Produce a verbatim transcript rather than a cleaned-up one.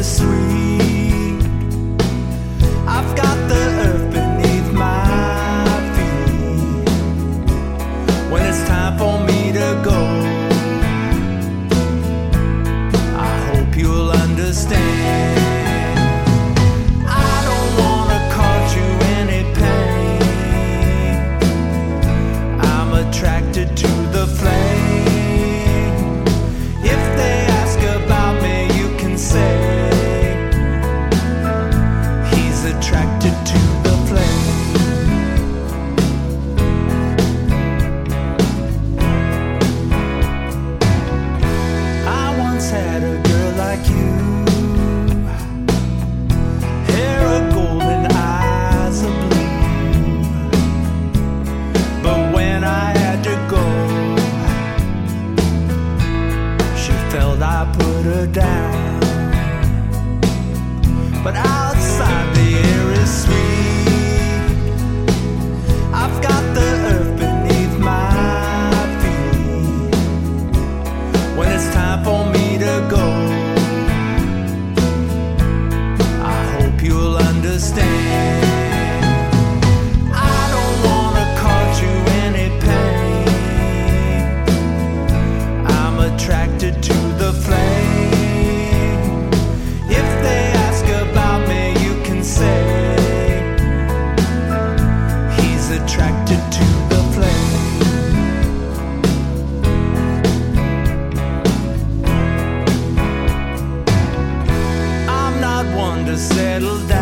bittersweet. I've got the earth beneath my feet. When it's time for me to go, I hope you'll understand. I don't wanna cause you any pain. I'm attracted to the flame. If they ask about me, you can say he's attracted to the flame. I once had a girl like you, hair of gold and eyes of blue. But when I had to go, she felt I put her down. But outside the air is sweet. I've got the earth beneath my feet. When it's time for me to go, I hope you'll understand. I don't wanna cause you any pain. I'm attracted to the flame. If they ask about me, you can say he's attracted to the flame. I'm not one to settle